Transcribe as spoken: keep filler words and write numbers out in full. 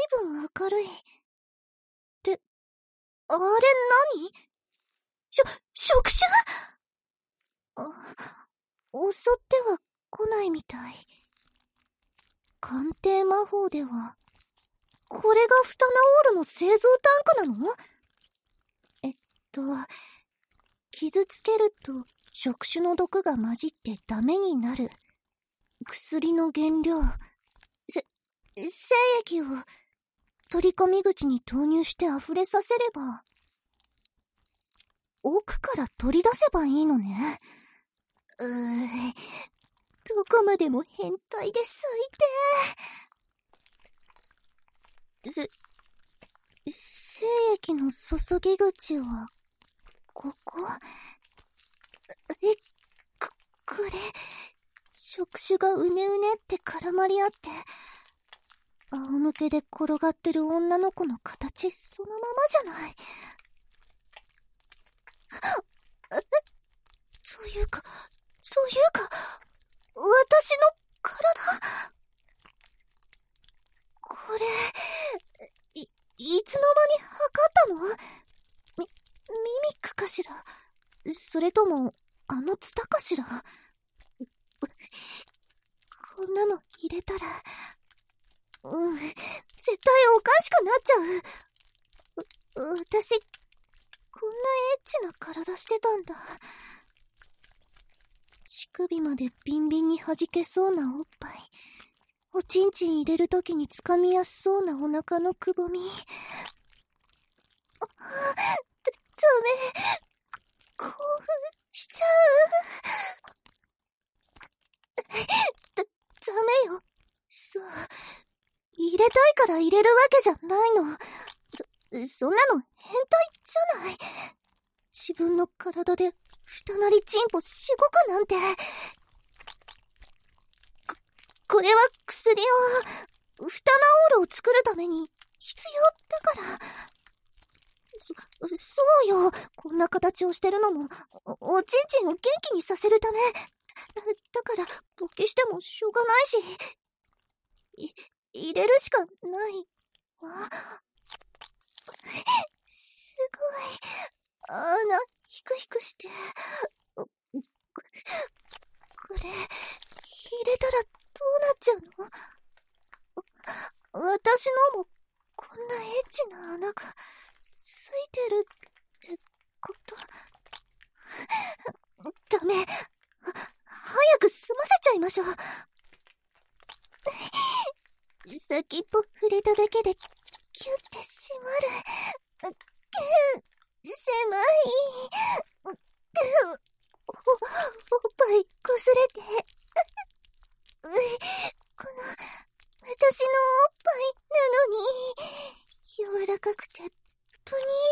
ぶん明るい。って、あれ何？しょ、触手？あ、襲っては来ないみたい。鑑定魔法では、これがフタナオールの製造タンクなの？えっと、傷つけると触手の毒が混じってダメになる。薬の原料。せ、精液を取り込み口に投入して溢れさせれば、奥から取り出せばいいのね。うー、どこまでも変態で最低。せ、精液の注ぎ口は、ここ？え、こ、これ、触手がうねうねって絡まり合って、仰向けで転がってる女の子の形そのままじゃない。そういうか、そういうか、私の体。これ、い、いつの間に測ったの？み、ミミックかしら？それとも、あのツタかしら？こんなの入れたら、うん、絶対おかしくなっちゃう。う、私、こんなエッチな体してたんだ。乳首までビンビンに弾けそうなおっぱい。おちんちん入れるときにつかみやすそうなお腹のくぼみ。だ、ダメ。興奮しちゃう。だ、ダメよ。そう。入れたいから入れるわけじゃないの。そ、そんなの変態じゃない。自分の体で二なりチンポしごくなんて。こ、これは薬を、フタナオールを作るために必要だから。そ、そうよ。こんな形をしてるのも、お、おちんちんを元気にさせるため。だ、だから、勃起してもしょうがないし。い、入れるしかない。あ、すごい。穴、ひくひくして。こ、これ、入れたらどうなっちゃうの？私のも、こんなエッチな穴が、ついてるってこと？ダメ。は、早く済ませちゃいましょう。先っぽ触れただけで、キュッて締まる。狭い。お、おっぱいこすれて。この、私のおっぱいなのに、柔らかくて、ぷに